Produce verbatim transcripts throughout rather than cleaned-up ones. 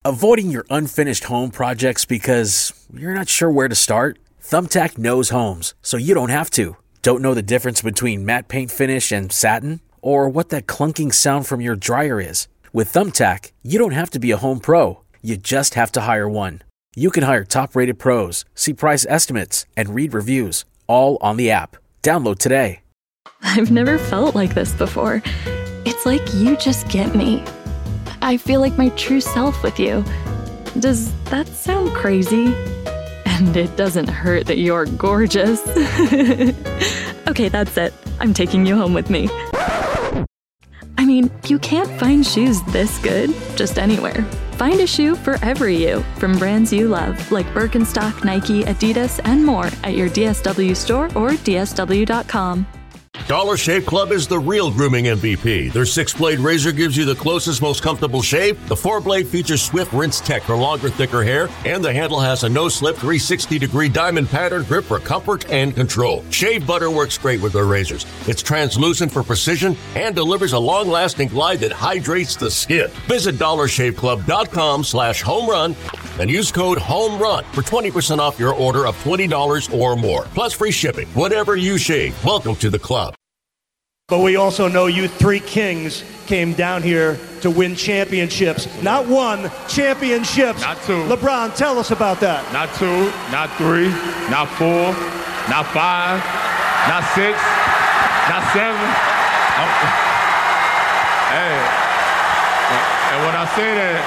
Avoiding your unfinished home projects because you're not sure where to start? Thumbtack knows homes, so you don't have to. Don't know the difference between matte paint finish and satin? Or what that clunking sound from your dryer is? With Thumbtack, you don't have to be a home pro. You just have to hire one. You can hire top-rated pros, see price estimates, and read reviews, all on the app. Download today. I've never felt like this before. It's like you just get me. I feel like my true self with you. Does that sound crazy? And it doesn't hurt that you're gorgeous. Okay, that's it. I'm taking you home with me. I mean, you can't find shoes this good just anywhere. Find a shoe for every you from brands you love, like Birkenstock, Nike, Adidas, and more at your D S W store or D S W dot com. Dollar Shave Club is the real grooming M V P. Their six-blade razor gives you the closest, most comfortable shave. The four-blade features Swift Rinse Tech for longer, thicker hair. And the handle has a no-slip three sixty degree diamond pattern grip for comfort and control. Shave butter works great with their razors. It's translucent for precision and delivers a long-lasting glide that hydrates the skin. Visit dollar shave club dot com slash home run and use code HOMERUN for twenty percent off your order of twenty dollars or more. Plus free shipping. Whatever you shave, welcome to the club. But we also know you three kings came down here to win championships. Not one, championships. Not two. LeBron, tell us about that. Not two, not three, not four, not five, not six, not seven. Oh. Hey, and when I say that,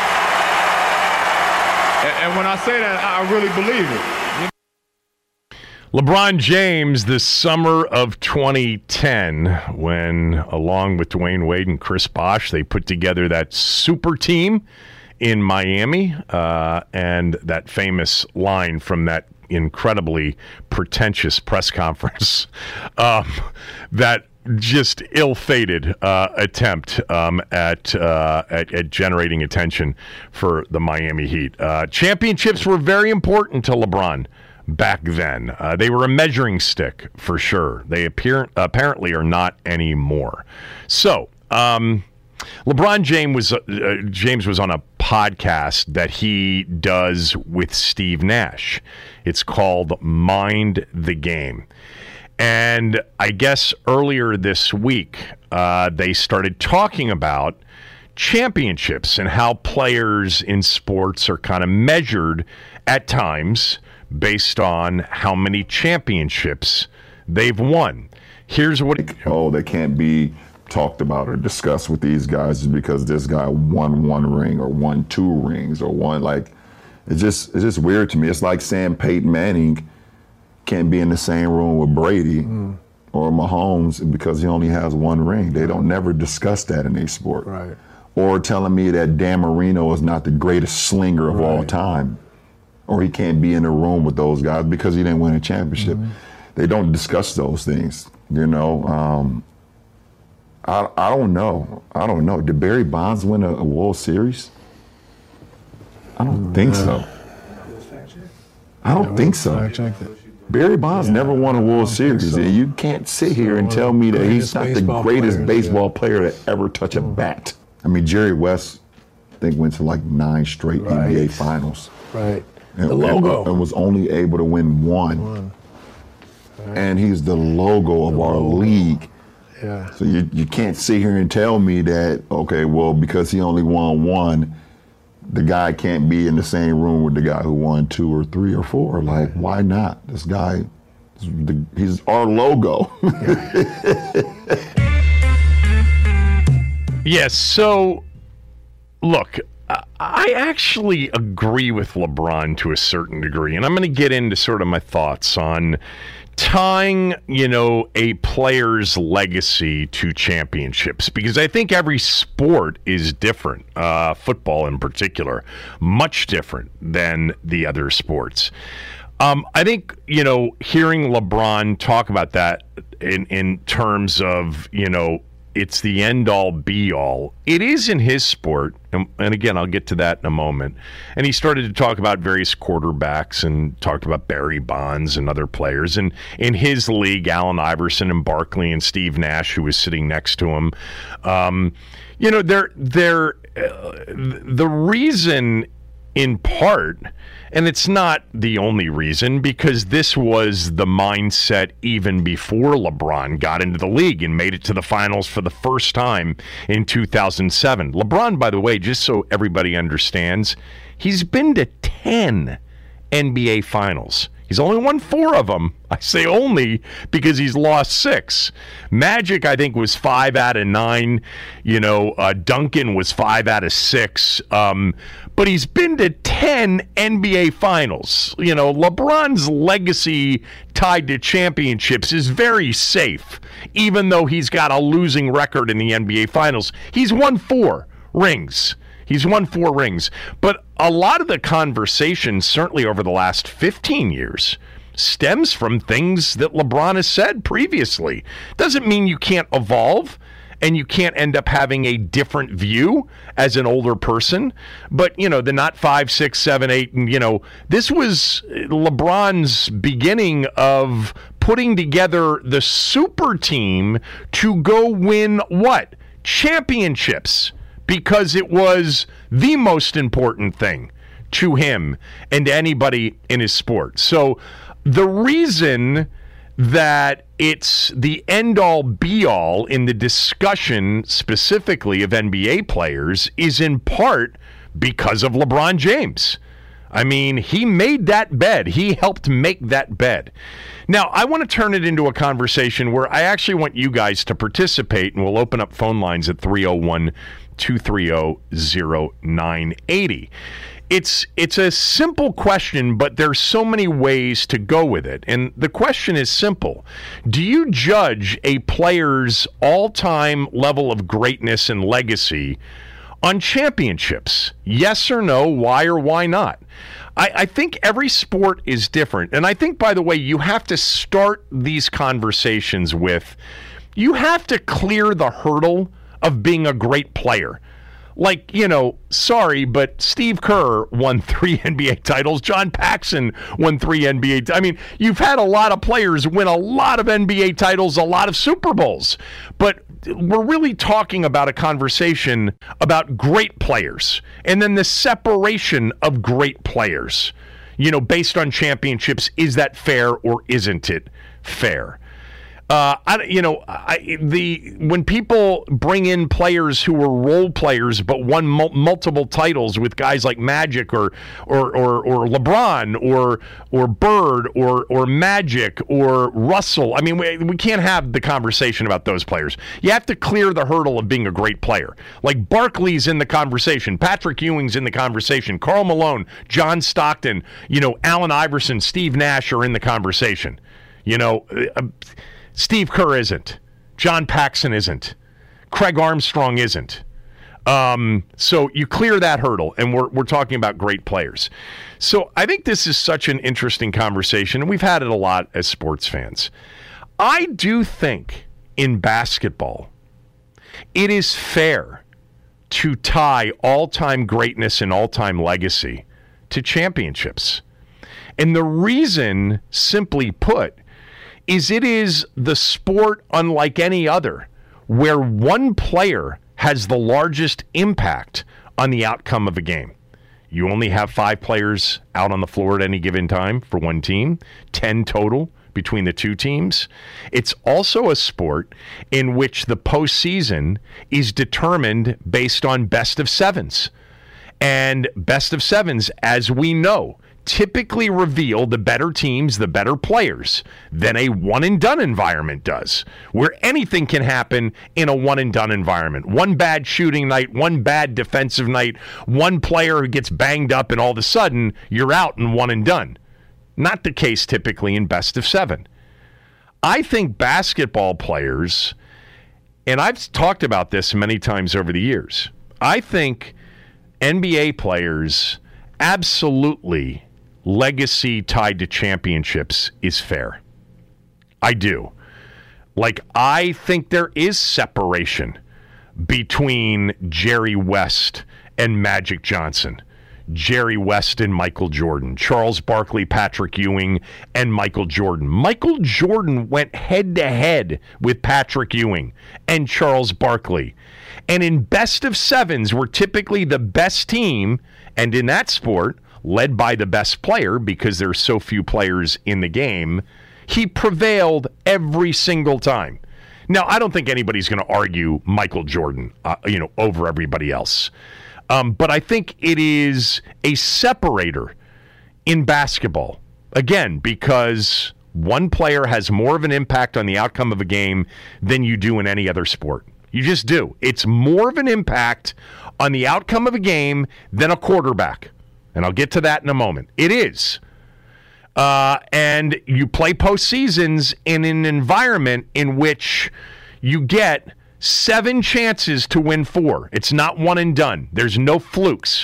and when I say that, I really believe it. LeBron James, the summer of twenty ten, when, along with Dwayne Wade and Chris Bosh, they put together that super team in Miami, uh, and that famous line from that incredibly pretentious press conference, um, that just ill-fated uh, attempt um, at, uh, at at generating attention for the Miami Heat. Uh, championships were very important to LeBron back then. Uh, they were a measuring stick for sure. They appear apparently are not anymore. So, um, LeBron James was uh, James was on a podcast that he does with Steve Nash. It's called Mind the Game. And I guess earlier this week, uh, they started talking about championships and how players in sports are kind of measured at times based on how many championships they've won. Here's what... Oh, they can't be talked about or discussed with these guys because this guy won one ring or won two rings or won, like, it's just, it's just weird to me. It's like saying Peyton Manning can't be in the same room with Brady mm. or Mahomes because he only has one ring. They don't never discuss that in a sport. Right. Or telling me that Dan Marino is not the greatest slinger of right. all time. Or he can't be in a room with those guys because he didn't win a championship. Mm-hmm. They don't discuss those things, you know. Um, I I don't know. I don't know. Did Barry Bonds win a, a World Series? I don't mm-hmm. think so. I don't yeah, think so. Barry Bonds yeah. never won a World Series. So. You can't sit so, here and tell me that he's not the greatest player, baseball yeah. player to ever touch a bat. I mean, Jerry West, I think, went to like nine straight right. N B A finals. Right. And, the logo. And was only able to win one. one. Right. And he's the logo of the our logo. league. Yeah. So you, you can't sit here and tell me that, okay, well, because he only won one, the guy can't be in the same room with the guy who won two or three or four. Like, why not? This guy, he's our logo. Yes, so, look, I actually agree with LeBron to a certain degree, and I'm going to get into sort of my thoughts on tying, you know, a player's legacy to championships, because I think every sport is different, uh, football in particular, much different than the other sports. Um, I think, you know, hearing LeBron talk about that in, in terms of, you know, it's the end-all, be-all. It is in his sport, and, and again, I'll get to that in a moment. And he started to talk about various quarterbacks and talked about Barry Bonds and other players. And in his league, Allen Iverson and Barkley and Steve Nash, who was sitting next to him. Um, you know, they're they're the reason, in part, and it's not the only reason, because this was the mindset even before LeBron got into the league and made it to the finals for the first time in two thousand seven. LeBron, by the way, just so everybody understands, he's been to ten N B A finals. He's only won four of them. I say only because he's lost six. Magic, I think, was five out of nine. You know, uh, Duncan was five out of six. Um, but he's been to ten N B A finals. You know, LeBron's legacy tied to championships is very safe, even though he's got a losing record in the N B A finals. He's won four rings. He's won four rings. But a lot of the conversation, certainly over the last fifteen years, stems from things that LeBron has said previously. Doesn't mean you can't evolve and you can't end up having a different view as an older person. But, you know, the not five, six, seven, eight, and, you know, this was LeBron's beginning of putting together the super team to go win what? Championships. Because it was the most important thing to him and to anybody in his sport. So the reason that it's the end-all, be-all in the discussion specifically of N B A players is in part because of LeBron James. I mean, he made that bed. He helped make that bed. Now, I want to turn it into a conversation where I actually want you guys to participate, and we'll open up phone lines at three oh one, two three oh, oh nine eight oh. It's it's a simple question, but there's so many ways to go with it. And the question is simple. Do you judge a player's all-time level of greatness and legacy on championships? Yes or no? Why or why not? I, I think every sport is different. And I think, by the way, you have to start these conversations with, you have to clear the hurdle of being a great player. Like, you know, sorry, but Steve Kerr won three N B A titles. John Paxson won three N B A. T- I mean, you've had a lot of players win a lot of N B A titles, a lot of Super Bowls. But we're really talking about a conversation about great players and then the separation of great players, you know, based on championships. Is that fair or isn't it fair? Uh, I, you know, I, the when people bring in players who were role players but won mul- multiple titles with guys like Magic or or or, or LeBron or or Bird or or Magic or Russell, I mean, we, we can't have the conversation about those players. You have to clear the hurdle of being a great player. Like Barkley's in the conversation, Patrick Ewing's in the conversation, Karl Malone, John Stockton, you know, Allen Iverson, Steve Nash are in the conversation. You know. Uh, Steve Kerr isn't. John Paxson isn't. Craig Armstrong isn't. Um, so you clear that hurdle, and we're we're talking about great players. So I think this is such an interesting conversation, and we've had it a lot as sports fans. I do think in basketball, it is fair to tie all-time greatness and all-time legacy to championships. And the reason, simply put, is it is the sport unlike any other where one player has the largest impact on the outcome of a game. You only have five players out on the floor at any given time for one team, ten total between the two teams. It's also a sport in which the postseason is determined based on best of sevens. And best of sevens, as we know, typically reveal the better teams, the better players, than a one-and-done environment does, where anything can happen in a one-and-done environment. One bad shooting night, one bad defensive night, one player who gets banged up, and all of a sudden, you're out in one-and-done. Not the case typically in best of seven. I think basketball players, and I've talked about this many times over the years, I think N B A players absolutely legacy tied to championships is fair. I do. Like, I think there is separation between Jerry West and Magic Johnson, Jerry West and Michael Jordan, Charles Barkley, Patrick Ewing, and Michael Jordan. Michael Jordan went head-to-head with Patrick Ewing and Charles Barkley. And in best of sevens, were typically the best team, and in that sport, led by the best player because there's so few players in the game, he prevailed every single time. Now, I don't think anybody's going to argue Michael Jordan, uh, you know, over everybody else. Um, but I think it is a separator in basketball. Again, because one player has more of an impact on the outcome of a game than you do in any other sport. You just do. It's more of an impact on the outcome of a game than a quarterback. And I'll get to that in a moment. It is. Uh, and you play postseasons in an environment in which you get seven chances to win four. It's not one and done. There's no flukes.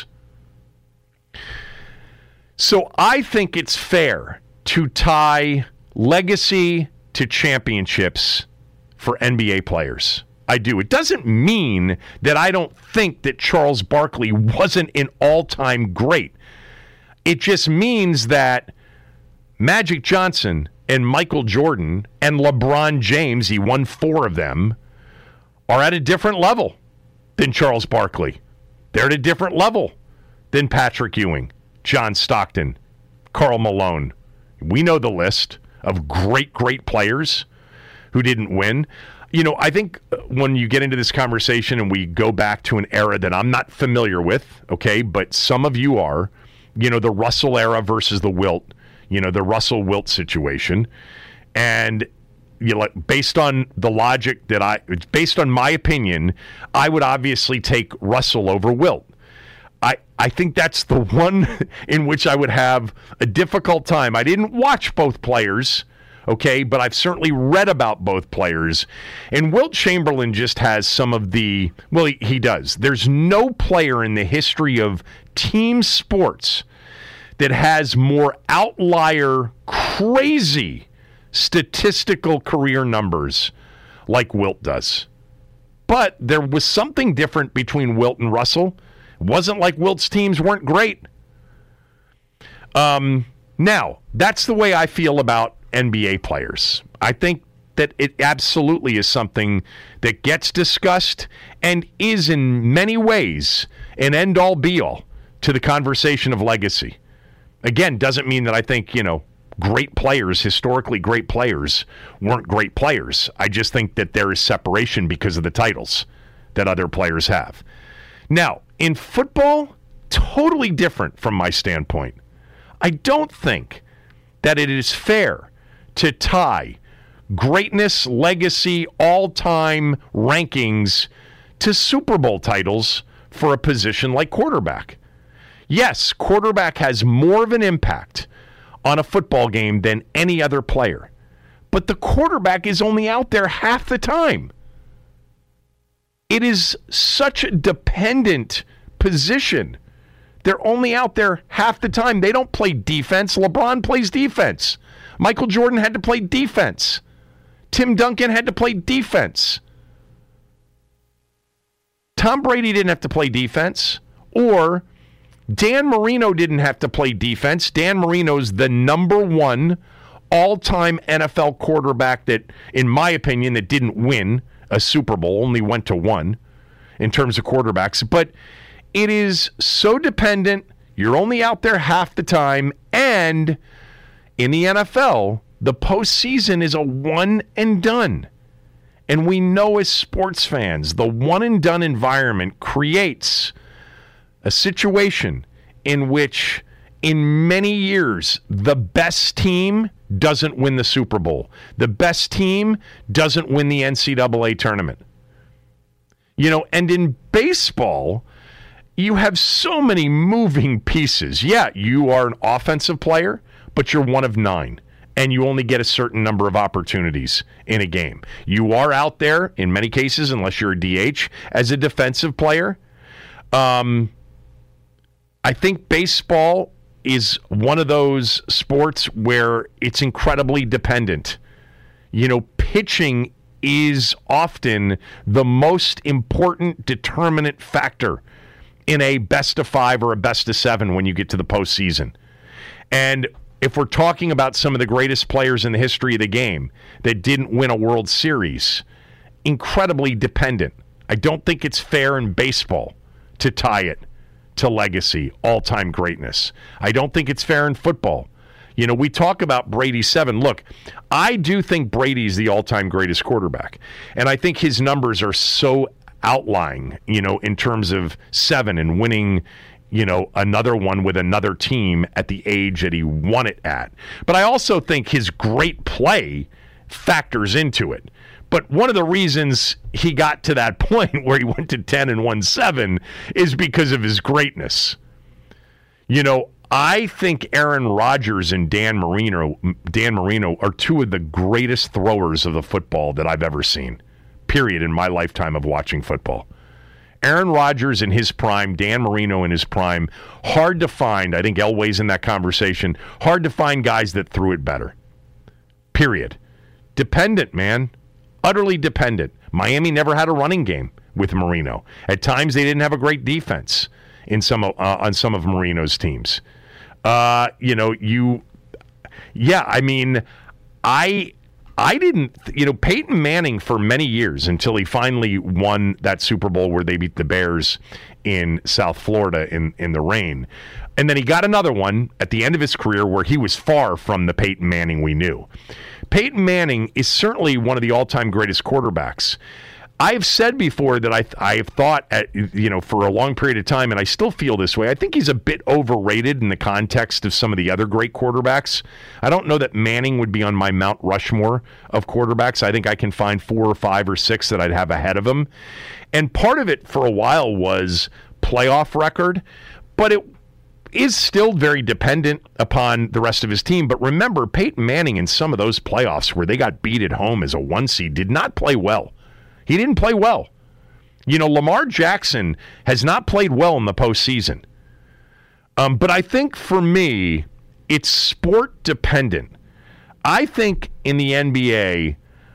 So I think it's fair to tie legacy to championships for N B A players. I do. It doesn't mean that I don't think that Charles Barkley wasn't an all-time great. It just means that Magic Johnson and Michael Jordan and LeBron James, he won four of them, are at a different level than Charles Barkley. They're at a different level than Patrick Ewing, John Stockton, Karl Malone. We know the list of great, great players who didn't win. You know, I think when you get into this conversation and we go back to an era that I'm not familiar with, okay, but some of you are, you know, the Russell era versus the Wilt, you know, the Russell-Wilt situation. And you know, based on the logic that I, based on my opinion, I would obviously take Russell over Wilt. I, I think that's the one in which I would have a difficult time. I didn't watch both players, okay, but I've certainly read about both players. And Wilt Chamberlain just has some of the, well, he, he does. There's no player in the history of team sports that has more outlier, crazy statistical career numbers like Wilt does. But there was something different between Wilt and Russell. It wasn't like Wilt's teams weren't great. Um, now, that's the way I feel about N B A players. I think that it absolutely is something that gets discussed and is in many ways an end-all be-all to the conversation of legacy. Again, doesn't mean that I think, you know, great players, historically great players, weren't great players. I just think that there is separation because of the titles that other players have. Now, in football, totally different from my standpoint. I don't think that it is fair to tie greatness, legacy, all-time rankings to Super Bowl titles for a position like quarterback. Yes, quarterback has more of an impact on a football game than any other player. But the quarterback is only out there half the time. It is such a dependent position. They're only out there half the time. They don't play defense. LeBron plays defense. Michael Jordan had to play defense. Tim Duncan had to play defense. Tom Brady didn't have to play defense. Or Dan Marino didn't have to play defense. Dan Marino's the number one all-time N F L quarterback that, in my opinion, that didn't win a Super Bowl, only went to one in terms of quarterbacks. But it is so dependent. You're only out there half the time. And in the N F L, the postseason is a one and done. And we know as sports fans, the one and done environment creates a situation in which in many years the best team doesn't win the Super Bowl. The best team doesn't win the N C double A tournament. You know, and in baseball, you have so many moving pieces. Yeah, you are an offensive player, but you're one of nine, and you only get a certain number of opportunities in a game. You are out there, in many cases, unless you're a D H, as a defensive player. Um, I think baseball is one of those sports where it's incredibly dependent. You know, pitching is often the most important determinant factor in a best of five or a best of seven when you get to the postseason. And if we're talking about some of the greatest players in the history of the game that didn't win a World Series, incredibly dependent. I don't think it's fair in baseball to tie it to legacy, all-time greatness. I don't think it's fair in football. You know, we talk about Brady seven. Look, I do think Brady's the all-time greatest quarterback. And I think his numbers are so outlying, you know, in terms of seven and winning, you know, another one with another team at the age that he won it at. But I also think his great play factors into it. But one of the reasons he got to that point where he went to ten and won seven is because of his greatness. You know, I think Aaron Rodgers and Dan Marino, Dan Marino are two of the greatest throwers of the football that I've ever seen, period, in my lifetime of watching football. Aaron Rodgers in his prime, Dan Marino in his prime, hard to find, I think Elway's in that conversation, hard to find guys that threw it better, period. Dependent, man, utterly dependent. Miami never had a running game with Marino. At times they didn't have a great defense in some uh, on some of Marino's teams. Uh, you know, you, yeah, I mean, I, I didn't, you know, Peyton Manning for many years until he finally won that Super Bowl where they beat the Bears in South Florida in, in the rain. And then he got another one at the end of his career where he was far from the Peyton Manning we knew. Peyton Manning is certainly one of the all-time greatest quarterbacks. I have said before that I I have thought, at, you know, for a long period of time, and I still feel this way, I think he's a bit overrated in the context of some of the other great quarterbacks. I don't know that Manning would be on my Mount Rushmore of quarterbacks. I think I can find four or five or six that I'd have ahead of him. And part of it for a while was playoff record, but it is still very dependent upon the rest of his team. But remember, Peyton Manning in some of those playoffs where they got beat at home as a one seed did not play well. He didn't play well. You know, Lamar Jackson has not played well in the postseason. Um, but I think for me, it's sport dependent. I think in the N B A,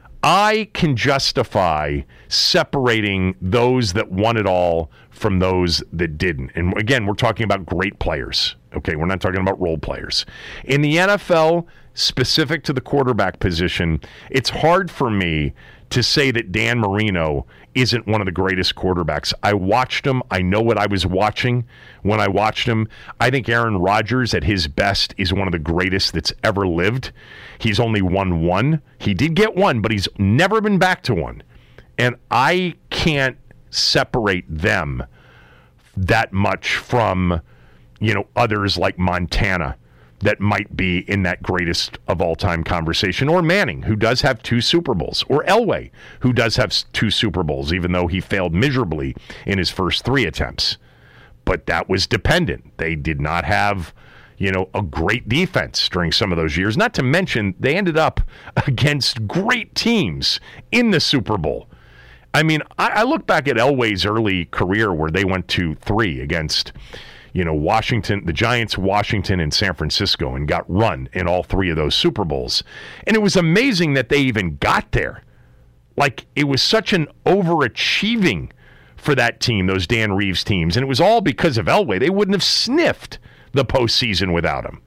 I can justify separating those that won it all from those that didn't. And again, we're talking about great players. Okay, we're not talking about role players. In the N F L, specific to the quarterback position, it's hard for me to say that Dan Marino isn't one of the greatest quarterbacks. I watched him. I know what I was watching when I watched him. I think Aaron Rodgers at his best is one of the greatest that's ever lived. He's only won one. He did get one, but he's never been back to one. And I can't separate them that much from, you know, others like Montana that might be in that greatest of all time conversation, or Manning, who does have two Super Bowls, or Elway, who does have two Super Bowls, even though he failed miserably in his first three attempts. But that was dependent. They did not have, you know, a great defense during some of those years. Not to mention, they ended up against great teams in the Super Bowl. I mean, I, I look back at Elway's early career where they went to three against, you know, Washington, the Giants, Washington, and San Francisco, and got run in all three of those Super Bowls. And it was amazing that they even got there. Like, it was such an overachieving for that team, those Dan Reeves teams. And it was all because of Elway. They wouldn't have sniffed the postseason without him.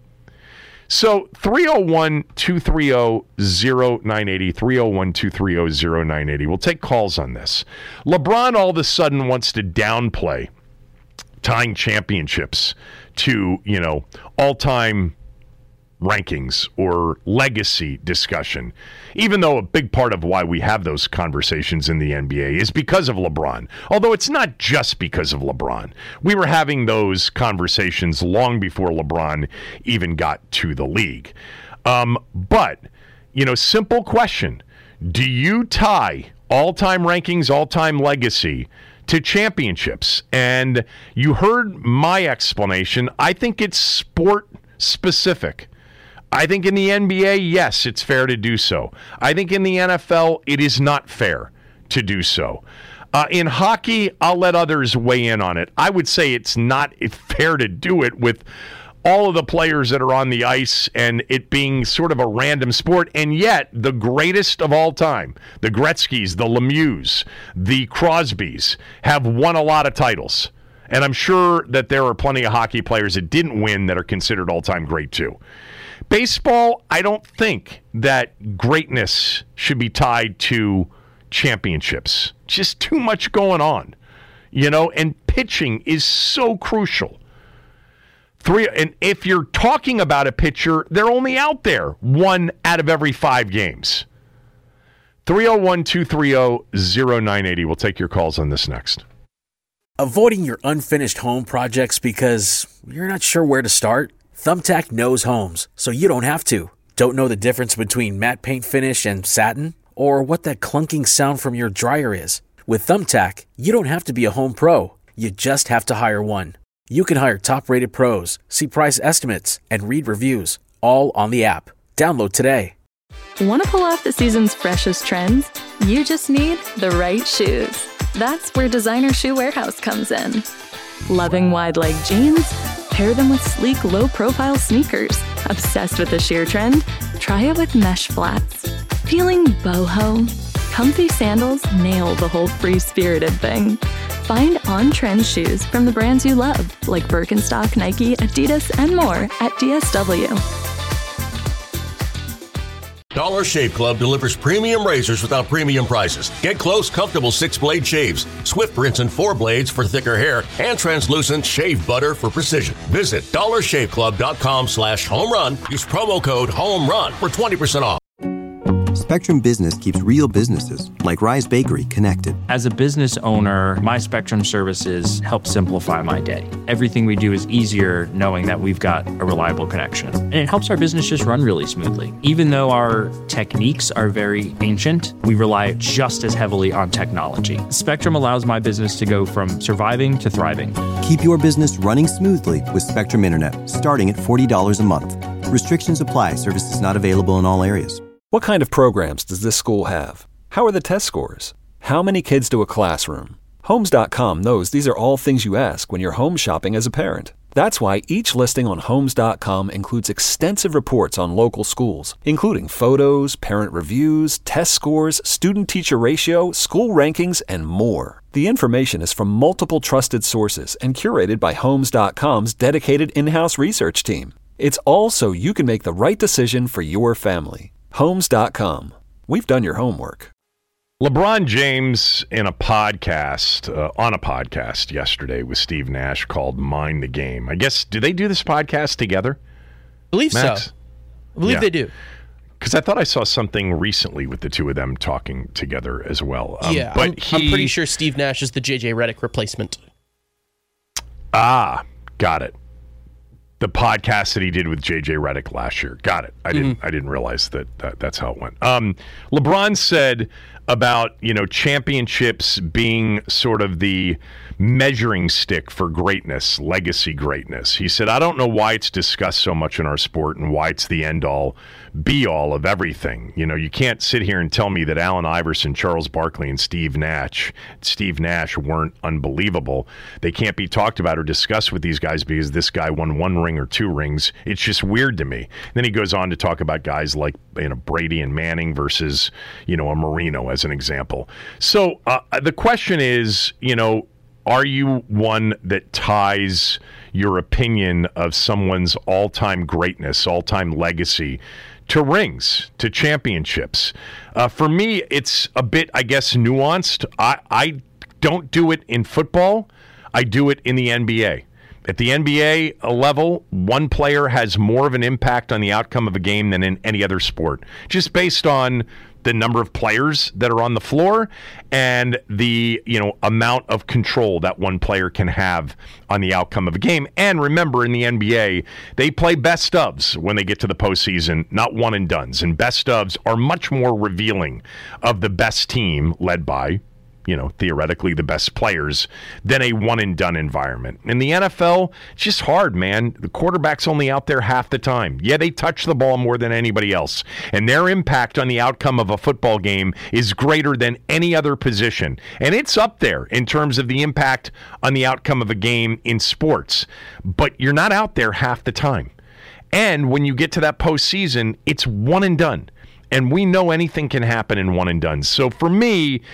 So three oh one, two three oh, oh nine eight oh, three oh one, two three oh, oh nine eight oh. We'll take calls on this. LeBron all of a sudden wants to downplay tying championships to, you know, all-time rankings or legacy discussion, even though a big part of why we have those conversations in the N B A is because of LeBron. Although it's not just because of LeBron. We were having those conversations long before LeBron even got to the league. Um, but, you know, simple question. Do you tie all-time rankings, all-time legacy to championships? And you heard my explanation. I think it's sport specific. I think in the N B A, yes, it's fair to do so. I think in the N F L, it is not fair to do so. Uh, in hockey, I'll let others weigh in on it. I would say it's not fair to do it with all of the players that are on the ice and it being sort of a random sport, and yet the greatest of all time, the Gretzkys, the Lemieux, the Crosbys, have won a lot of titles. And I'm sure that there are plenty of hockey players that didn't win that are considered all-time great too. Baseball, I don't think that greatness should be tied to championships. Just too much going on, you know, and pitching is so crucial. Three, and if you're talking about a pitcher, they're only out there one out of every five games. three oh one, two three oh, oh nine eight oh. We'll take your calls on this next. Avoiding your unfinished home projects because you're not sure where to start? Thumbtack knows homes, so you don't have to. Don't know the difference between matte paint finish and satin? Or what that clunking sound from your dryer is? With Thumbtack, you don't have to be a home pro. You just have to hire one. You can hire top-rated pros, see price estimates, and read reviews, all on the app. Download today. Want to pull off the season's freshest trends? You just need the right shoes. That's where Designer Shoe Warehouse comes in. Loving wide-leg jeans? Pair them with sleek, low-profile sneakers. Obsessed with the sheer trend? Try it with mesh flats. Feeling boho? Comfy sandals nail the whole free-spirited thing. Find on-trend shoes from the brands you love, like Birkenstock, Nike, Adidas, and more at D S W. Dollar Shave Club delivers premium razors without premium prices. Get close, comfortable six-blade shaves, swift rinse and four blades for thicker hair, and translucent shave butter for precision. Visit dollarshaveclub.com slash home run. Use promo code HOMERUN for twenty percent off. Spectrum Business keeps real businesses, like Rise Bakery, connected. As a business owner, my Spectrum services help simplify my day. Everything we do is easier knowing that we've got a reliable connection. And it helps our business just run really smoothly. Even though our techniques are very ancient, we rely just as heavily on technology. Spectrum allows my business to go from surviving to thriving. Keep your business running smoothly with Spectrum Internet, starting at forty dollars a month. Restrictions apply. Services not available in all areas. What kind of programs does this school have? How are the test scores? How many kids do a classroom? Homes dot com knows these are all things you ask when you're home shopping as a parent. That's why each listing on Homes dot com includes extensive reports on local schools, including photos, parent reviews, test scores, student-teacher ratio, school rankings, and more. The information is from multiple trusted sources and curated by Homes dot com's dedicated in-house research team. It's all so you can make the right decision for your family. Homes dot com. We've done your homework. LeBron James in a podcast, uh, on a podcast yesterday with Steve Nash called Mind the Game. I guess, do they do this podcast together? I believe Max? so. I believe yeah. they do. Because I thought I saw something recently with the two of them talking together as well. Um, yeah, but I'm, he, I'm pretty sure Steve Nash is the J J Redick replacement. Ah, got it. The podcast that he did with J J Redick last year. Got it. I didn't mm-hmm. I didn't realize that, that that's how it went. Um, LeBron said about, you know, championships being sort of the measuring stick for greatness, legacy greatness. He said, I don't know why it's discussed so much in our sport and why it's the end-all, be-all of everything. You know, you can't sit here and tell me that Allen Iverson, Charles Barkley, and Steve Nash, Steve Nash weren't unbelievable. They can't be talked about or discussed with these guys because this guy won one ring or two rings. It's just weird to me. Then he goes on to talk about guys like, you know, Brady and Manning versus, you know, a Marino as an example. So uh, the question is, you know, are you one that ties your opinion of someone's all-time greatness, all-time legacy to rings, to championships? Uh, for me, it's a bit, I guess, nuanced. I, I don't do it in football. I do it in the N B A. At the N B A level, one player has more of an impact on the outcome of a game than in any other sport, just based on the number of players that are on the floor and the, you know, amount of control that one player can have on the outcome of a game. And remember, in the N B A, they play best ofs when they get to the postseason, not one and dones. And best ofs are much more revealing of the best team led by, you know, theoretically the best players than a one and done environment. In the N F L, it's just hard, man. The quarterback's only out there half the time. Yeah, they touch the ball more than anybody else, and their impact on the outcome of a football game is greater than any other position. And it's up there in terms of the impact on the outcome of a game in sports. But you're not out there half the time. And when you get to that postseason, it's one and done. And we know anything can happen in one and done. So for me,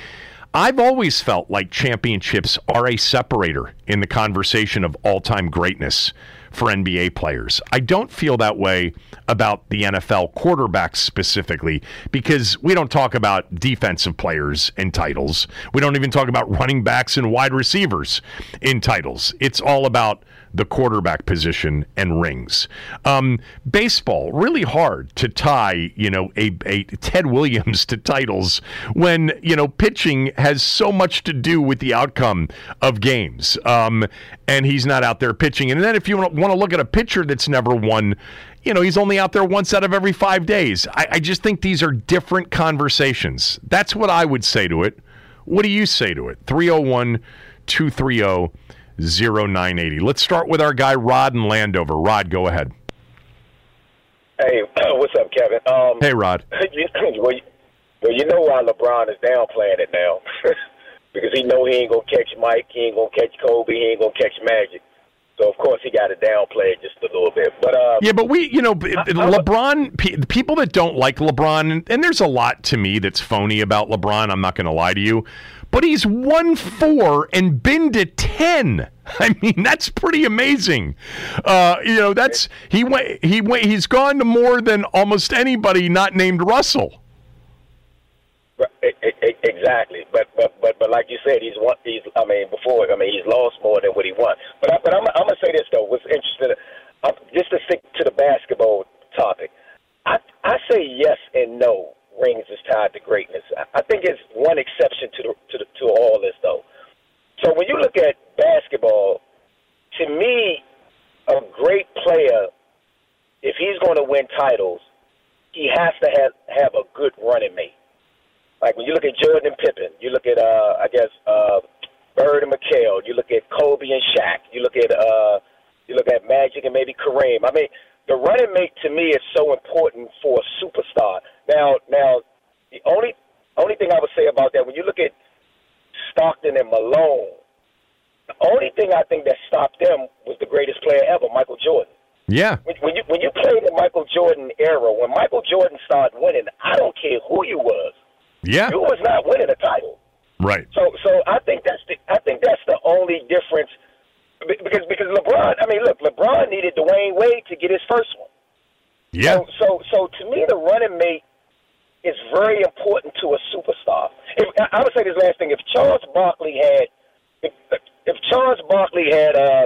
I've always felt like championships are a separator in the conversation of all-time greatness for N B A players. I don't feel that way about the N F L quarterbacks specifically, because we don't talk about defensive players in titles. We don't even talk about running backs and wide receivers in titles. It's all about the quarterback position and rings. Um, baseball, really hard to tie, you know, a, a Ted Williams to titles when, you know, pitching has so much to do with the outcome of games. Um, and he's not out there pitching. And then if you want to look at a pitcher that's never won, you know, he's only out there once out of every five days. I, I just think these are different conversations. That's what I would say to it. What do you say to it? three oh one, two three oh, oh nine eight oh. Let's start with our guy Rod in Landover. Rod, go ahead. Hey, what's up, Kevin? Um, hey, Rod. You, well, you, well, you know why LeBron is downplaying it now. Because he know he ain't going to catch Mike, he ain't going to catch Kobe, he ain't going to catch Magic. So, of course, he got to downplay it just a little bit. But uh, Yeah, but we, you know, LeBron, pe- people that don't like LeBron, and, and there's a lot to me that's phony about LeBron, I'm not going to lie to you, but he's won four and been to ten. I mean, that's pretty amazing. Uh, you know, that's he went he went he's gone to more than almost anybody not named Russell. Exactly, but but but but like you said, he's won. He's I mean before I mean he's lost more than what he won. But I, but I'm I'm gonna say this though. What's interesting, uh, just to stick to the basketball topic, I I say yes and no. Rings is tied to greatness. I think it's one exception to the, to the, to all this though. So when you look at basketball, to me, a great player, if he's going to win titles, he has to have have a good running mate. Like when you look at Jordan and Pippen, you look at uh, I guess uh, Bird and McHale, you look at Kobe and Shaq, you look at uh, you look at Magic and maybe Kareem. I mean, the running mate to me is so important for a superstar. Now, now, the only only thing I would say about that, when you look at Stockton and Malone, the only thing I think that stopped them was the greatest player ever, Michael Jordan. Yeah. When, when you when you play the Michael Jordan era, when Michael Jordan started winning, I don't care who you was. Yeah. You was not winning a title. Right. So, so I think that's the I think that's the only difference. Because because LeBron, I mean, look, LeBron needed Dwayne Wade to get his first one. Yeah. So, so, so to me, the running mate is very important to a superstar. If, I would say this last thing: if Charles Barkley had, if, if Charles Barkley had, uh,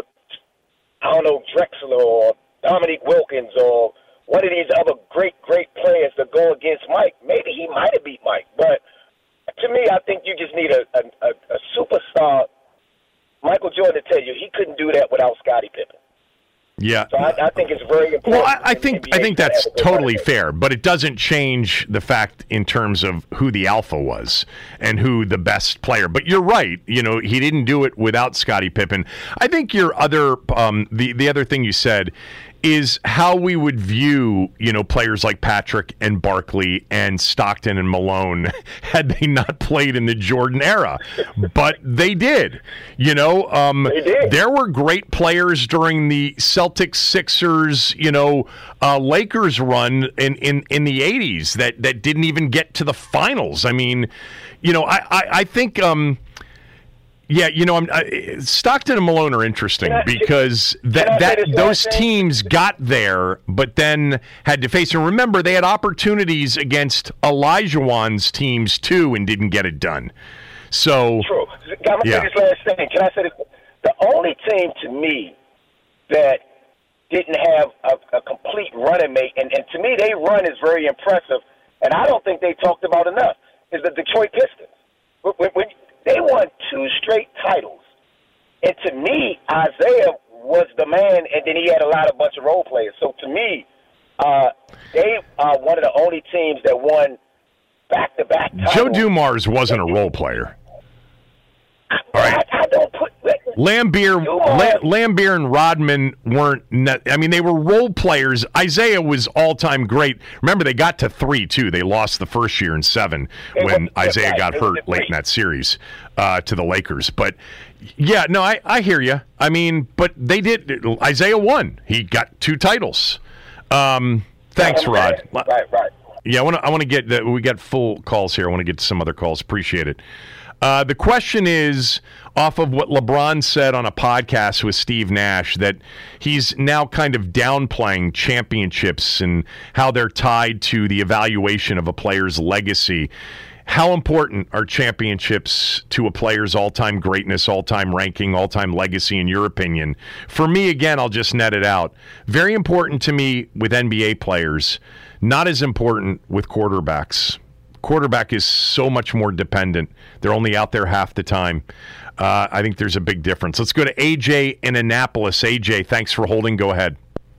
I don't know, Drexler or Dominique Wilkins or one of these other great, great players to go against Mike, maybe he might have beat Mike. But to me, I think you just need a a, a, a superstar. Michael Jordan to tell you he couldn't do that without Scottie Pippen. Yeah. So I, I think it's very important. Well, I, I think I think that's totally fair, but it doesn't change the fact in terms of who the alpha was and who the best player. But you're right. You know, he didn't do it without Scottie Pippen. I think your other um, the the other thing you said is how we would view, you know, players like Patrick and Barkley and Stockton and Malone had they not played in the Jordan era. But they did. You know, um, they did. There were great players during the Celtics, Sixers, you know, uh, Lakers run in, in, in the eighties that, that didn't even get to the finals. I mean, you know, I, I, I think... Um, Yeah, you know, I'm, I, Stockton and Malone are interesting I, because that that those teams got there, but then had to face. And remember, they had opportunities against Olajuwon's teams too, and didn't get it done. So, true. I'm gonna yeah. say this last thing. Can I say this? The only team to me that didn't have a, a complete running mate, and, and to me, they run is very impressive, and I don't think they talked about enough. Is the Detroit Pistons? When, when, They won two straight titles. And to me, Isaiah was the man, and then he had a lot of bunch of role players. So to me, uh, they are one of the only teams that won back-to-back titles. Joe Dumars wasn't a role player. All right. I, I don't put Lambeer, La- Lambeer and Rodman weren't. Net, I mean, they were role players. Isaiah was all-time great. Remember, they got to three too. They lost the first year in seven when Isaiah got hurt late in that series uh, to the Lakers. But yeah, no, I, I hear you. I mean, but they did. Isaiah won. He got two titles. Um, thanks, Rod. Right, right. Yeah, I want to. I want to get. The, we got full calls here. I want to get to some other calls. Appreciate it. Uh, the question is, off of what LeBron said on a podcast with Steve Nash, that he's now kind of downplaying championships and how they're tied to the evaluation of a player's legacy. How important are championships to a player's all-time greatness, all-time ranking, all-time legacy, in your opinion? For me, again, I'll just net it out. Very important to me with N B A players, not as important with quarterbacks. Quarterback is so much more dependent. They're only out there half the time. Uh, I think there's a big difference. Let's go to A J in Annapolis. A J, thanks for holding. Go ahead.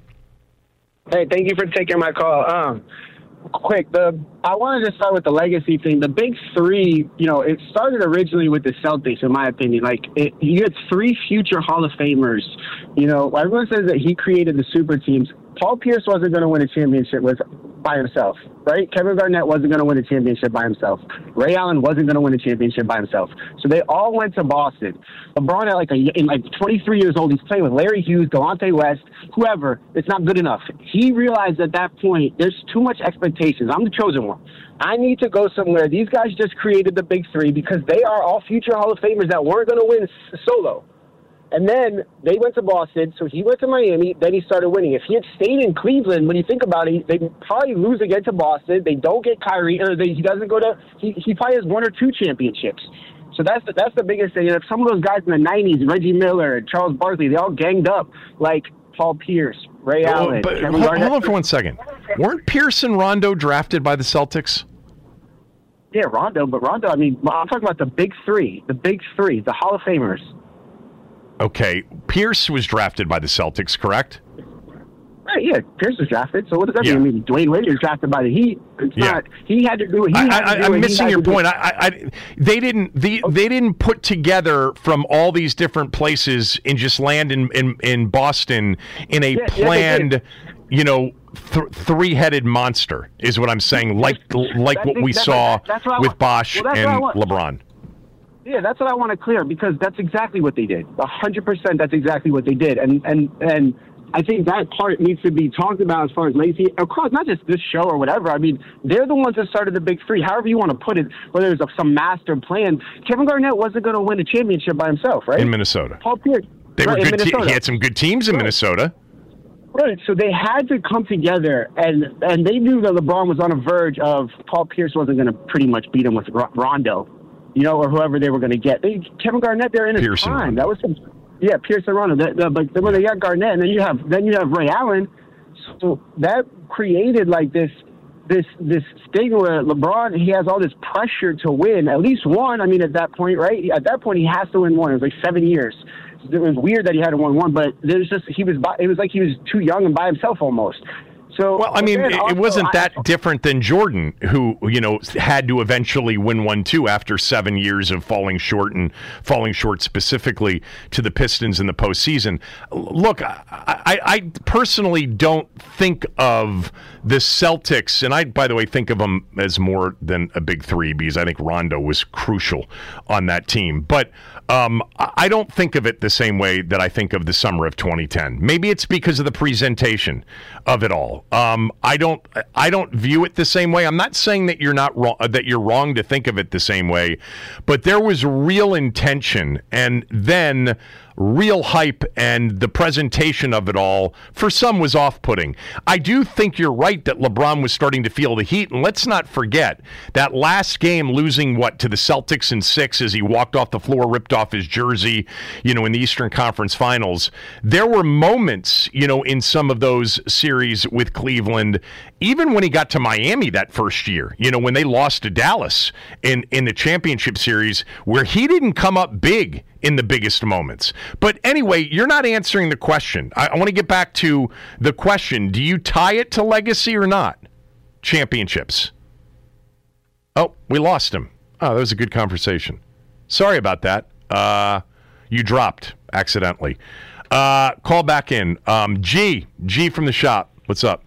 Hey, thank you for taking my call. Um, quick, the I wanted to start with the legacy thing. The big three, you know, it started originally with the Celtics, in my opinion. Like, it, you had three future Hall of Famers. You know, everyone says that he created the super teams. Paul Pierce wasn't going to win a championship with by himself, right? Kevin Garnett wasn't going to win a championship by himself. Ray Allen wasn't going to win a championship by himself. So they all went to Boston. LeBron, at like a, in like twenty-three years old, he's playing with Larry Hughes, Delonte West, whoever. It's not good enough. He realized at that point there's too much expectations. I'm the chosen one. I need to go somewhere. These guys just created the big three because they are all future Hall of Famers that weren't going to win solo. And then they went to Boston, so he went to Miami, then he started winning. If he had stayed in Cleveland, when you think about it, they probably lose again to Boston. They don't get Kyrie, or they, he doesn't go to he, – he probably has one or two championships. So that's the, that's the biggest thing. And if some of those guys in the nineties, Reggie Miller, Charles Barkley, they all ganged up like Paul Pierce, Ray Oh, Allen. but Kevin hold, Garnett. hold on for one second. Weren't Pierce and Rondo drafted by the Celtics? Yeah, Rondo, but Rondo, I mean, I'm talking about the big three, the big three, the Hall of Famers. Okay, Pierce was drafted by the Celtics, correct? Right, yeah, Pierce was drafted. So what does that Yeah. mean? I mean, Dwayne Wade was drafted by the Heat. It's Yeah. not. He had to do it. He I, had I, to do I'm it. He missing had your to do point. it. I, I, I, they didn't. The, they didn't put together from all these different places and just land in in, in Boston in a Yeah, yeah, they planned, did. you know, th- three-headed monster. Is what I'm saying. Like like That- what we that- saw that- that's what I with want- Bosh well, that's what I and want. LeBron. Yeah, that's what I want to clear because that's exactly what they did. A hundred percent, that's exactly what they did, and and and I think that part needs to be talked about as far as legacy across not just this show or whatever. I mean, they're the ones that started the big three. However you want to put it, whether it's some master plan. Kevin Garnett wasn't going to win a championship by himself, right? In Minnesota. Paul Pierce. They right, were in good. Te- Minnesota. he had some good teams in Right. Minnesota. Right, so they had to come together, and and they knew that LeBron was on a verge of Paul Pierce wasn't going to pretty much beat him with R- Rondo, you know, or whoever they were going to get. They, Kevin Garnett, they're in his Pierce and prime. Rondo. That was some, yeah, Pierce and Rondo. That, that, but then when they got Garnett, and then you have then you have Ray Allen, so that created like this this this thing where LeBron, he has all this pressure to win at least one. I mean, at that point, right? At that point, he has to win one. It was like seven years. It was weird that he had to win one, but there's just he was. By, it was like he was too young and by himself almost. So Well, I mean, then it, also, it wasn't I- that different than Jordan, who, you know, had to eventually win one too after seven years of falling short and falling short specifically to the Pistons in the postseason. L- Look, I, I, I personally don't think of the Celtics, and I, by the way, think of them as more than a big three because I think Rondo was crucial on that team. But um, I I don't think of it the same way that I think of the summer of twenty ten. Maybe it's because of the presentation of it all. Um, I don't. I don't view it the same way. I'm not saying that you're not wrong. That you're wrong to think of it the same way, but there was real intention, and then real hype, and the presentation of it all for some was off-putting. I do think you're right that LeBron was starting to feel the heat, and let's not forget that last game, losing what to the Celtics in six as he walked off the floor, ripped off his jersey, you know, in the Eastern Conference Finals. There were moments, you know, in some of those series with Cleveland, even when he got to Miami that first year, you know, when they lost to Dallas in in the championship series, where he didn't come up big in the biggest moments. But anyway, you're not answering the question. I, I want to get back to the question. Do you tie it to legacy or not? Championships. Oh, we lost him. Oh, that was a good conversation. Sorry about that. Uh, you dropped accidentally. Uh, call back in. Um, G. G from the shop. What's up?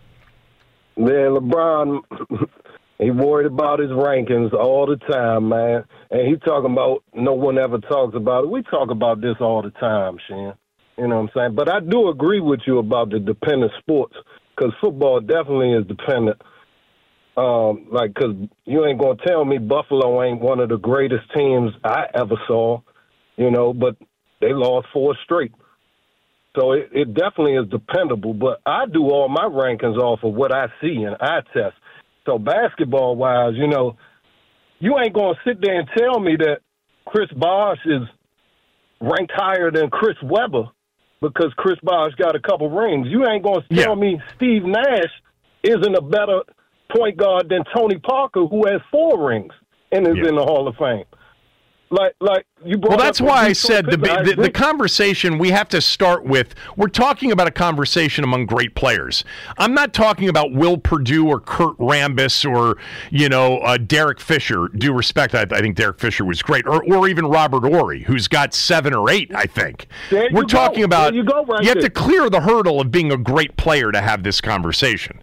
Man, LeBron, he worried about his rankings all the time, man. And he talking about no one ever talks about it. We talk about this all the time, Shan. You know what I'm saying? But I do agree with you about the dependent sports because football definitely is dependent Um, like, because you ain't going to tell me Buffalo ain't one of the greatest teams I ever saw, you know, but they lost four straight. So it, it definitely is dependable. But I do all my rankings off of what I see and I test. So basketball-wise, you know, you ain't going to sit there and tell me that Chris Bosh is ranked higher than Chris Webber because Chris Bosh got a couple rings. You ain't going to tell yeah. me Steve Nash isn't a better point guard than Tony Parker, who has four rings and is yeah. in the Hall of Fame. Like, like you brought well, that's up why I said the, the, the conversation we have to start with. We're talking about a conversation among great players. I'm not talking about Will Perdue or Kurt Rambis or you know uh, Derek Fisher. Due respect, I, I think Derek Fisher was great, or or even Robert Horry, who's got seven or eight. I think there we're talking go. about. There you go, right you have there. to clear the hurdle of being a great player to have this conversation.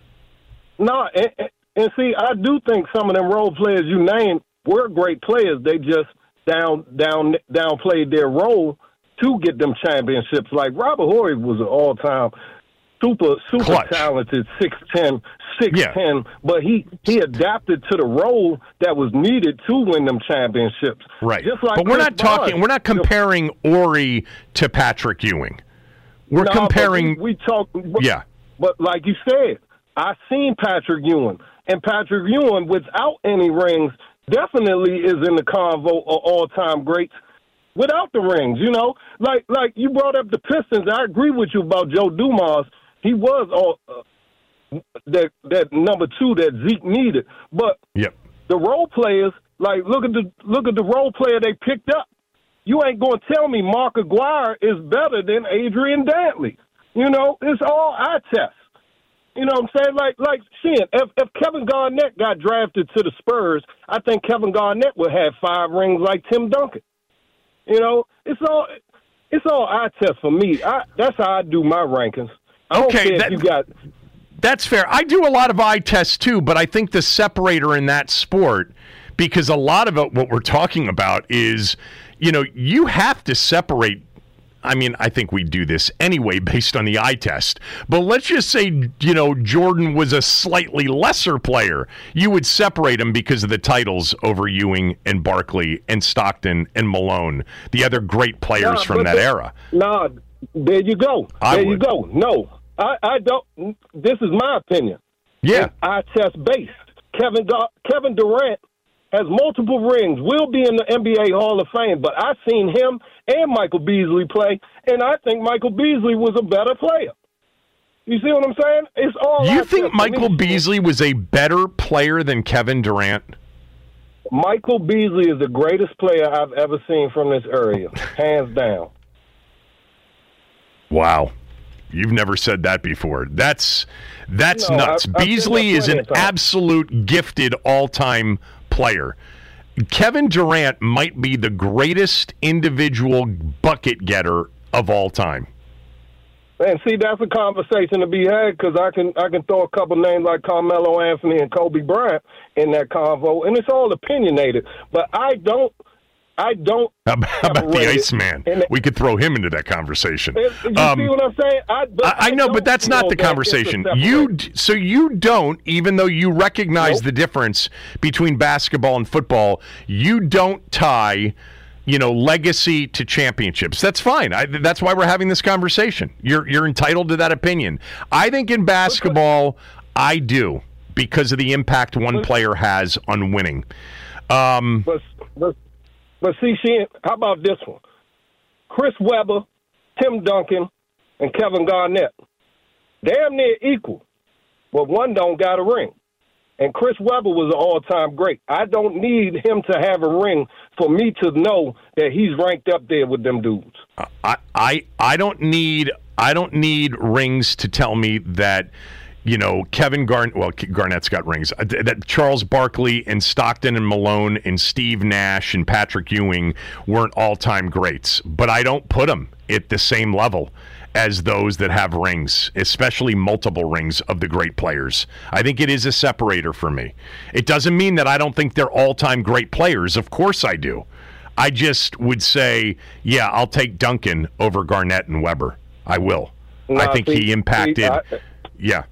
No, and, and see, I do think some of them role players you named were great players. They just down down downplayed their role to get them championships. Like Robert Horry was an all time super super Clutch. talented six ten, six ten, Yeah. but he he adapted to the role that was needed to win them championships. Right. Just like but we're Chris not talking. Bosh. We're not comparing Horry to Patrick Ewing. We're No, comparing. but we, we talk. But, yeah. But like you said, I seen Patrick Ewing, and Patrick Ewing, without any rings, definitely is in the convo of all-time greats without the rings. You know, like like you brought up the Pistons. I agree with you about Joe Dumas. He was all uh, that that number two that Zeke needed. But yep. the role players, like look at the look at the role player they picked up. You ain't going to tell me Mark Aguirre is better than Adrian Dantley. You know, it's all eye test. You know what I'm saying? Like, like, seeing if, if Kevin Garnett got drafted to the Spurs, I think Kevin Garnett would have five rings like Tim Duncan. You know, it's all it's all eye test for me. I, that's how I do my rankings. I don't Okay, care that- if you got. That's fair. I do a lot of eye tests too, but I think the separator in that sport, because a lot of it, what we're talking about is, you know, you have to separate. I mean, I think we do this anyway based on the eye test. But let's just say, you know, Jordan was a slightly lesser player. You would separate him because of the titles over Ewing and Barkley and Stockton and Malone, the other great players Nah, from but that the- era. Nah, there you go. I there you would. go. No, I, I don't. This is my opinion. Yeah. Eye test based. Kevin Gar- Kevin Durant has multiple rings, will be in the N B A Hall of Fame, but I've seen him and Michael Beasley play, and I think Michael Beasley was a better player. You see what I'm saying? It's all. You eye think test for Michael me. Beasley was a better player than Kevin Durant? Michael Beasley is the greatest player I've ever seen from this area, hands down. Wow. You've never said that before. That's that's No, nuts. I've- I've said Beasley that is plenty an of times. absolute gifted all-time player. Kevin Durant might be the greatest individual bucket getter of all time. And see, that's a conversation to be had because I can I can throw a couple names like Carmelo Anthony and Kobe Bryant in that convo, and it's all opinionated. But I don't, I don't. How about, how about the separate it. Iceman? And- We could throw him into that conversation. You see Um, what I'm saying? I, but I, I know, don't but that's not feel the that it's a conversation. separate- You d- so you don't, even though you recognize Nope. the difference between basketball and football, you don't tie, you know, legacy to championships. That's fine. I, that's why we're having this conversation. You're you're entitled to that opinion. I think in basketball, I do because of the impact one player has on winning. Um, But, but, but see, she, how about this one? Chris Webber, Tim Duncan, and Kevin Garnett. Damn near equal, but one don't got a ring. And Chris Webber was an all-time great. I don't need him to have a ring for me to know that he's ranked up there with them dudes. I, I I don't need I don't need rings to tell me that, you know, Kevin Garnett, well, Garnett's got rings, uh, that Charles Barkley and Stockton and Malone and Steve Nash and Patrick Ewing weren't all-time greats. But I don't put them at the same level as those that have rings, especially multiple rings of the great players. I think it is a separator for me. It doesn't mean that I don't think they're all-time great players. Of course I do. I just would say, yeah, I'll take Duncan over Garnett and Weber. I will. I Nah, think see- he impacted. see, I- yeah.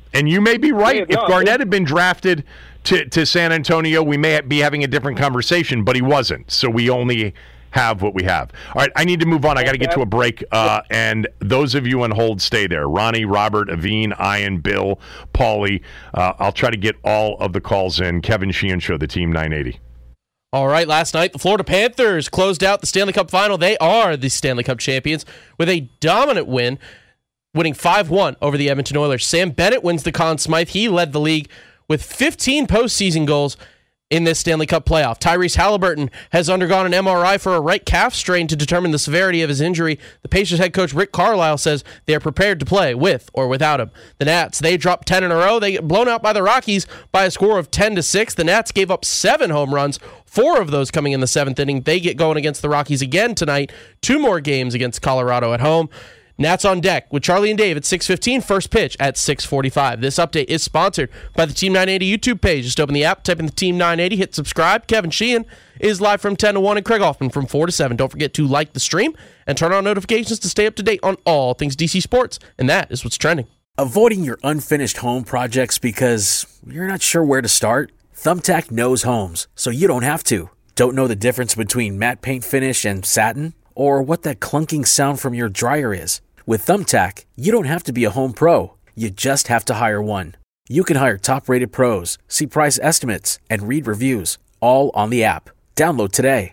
And you may be right. Yeah, if no, Garnett it, had been drafted to, to San Antonio, we may be having a different conversation, but he wasn't. So we only have what we have. All right, I need to move on. I got to get to a break. Uh, and those of you on hold, stay there. Ronnie, Robert, Aveen, Ian, Bill, Paulie. Uh, I'll try to get all of the calls in. Kevin Sheehan Show, the Team nine eighty. All right, last night, the Florida Panthers closed out the Stanley Cup final. They are the Stanley Cup champions with a dominant win, winning five one over the Edmonton Oilers. Sam Bennett wins the Conn Smythe. He led the league with fifteen postseason goals in this Stanley Cup playoff. Tyrese Halliburton has undergone an M R I for a right calf strain to determine the severity of his injury. The Pacers head coach Rick Carlisle says they are prepared to play with or without him. The Nats, they dropped ten in a row. They get blown out by the Rockies by a score of ten to six. The Nats gave up seven home runs, four of those coming in the seventh inning. They get going against the Rockies again tonight. Two more games against Colorado at home. Nats on deck with Charlie and Dave at six fifteen, first pitch at six forty-five. This update is sponsored by the Team nine eighty YouTube page. Just open the app, type in the Team nine eighty, hit subscribe. Kevin Sheehan is live from ten to one and Craig Hoffman from four to seven. Don't forget to like the stream and turn on notifications to stay up to date on all things D C Sports. And that is what's trending. Avoiding your unfinished home projects because you're not sure where to start? Thumbtack knows homes, so you don't have to. Don't know the difference between matte paint finish and satin? Or what that clunking sound from your dryer is? With Thumbtack, you don't have to be a home pro. You just have to hire one. You can hire top-rated pros, see price estimates, and read reviews, all on the app. Download today.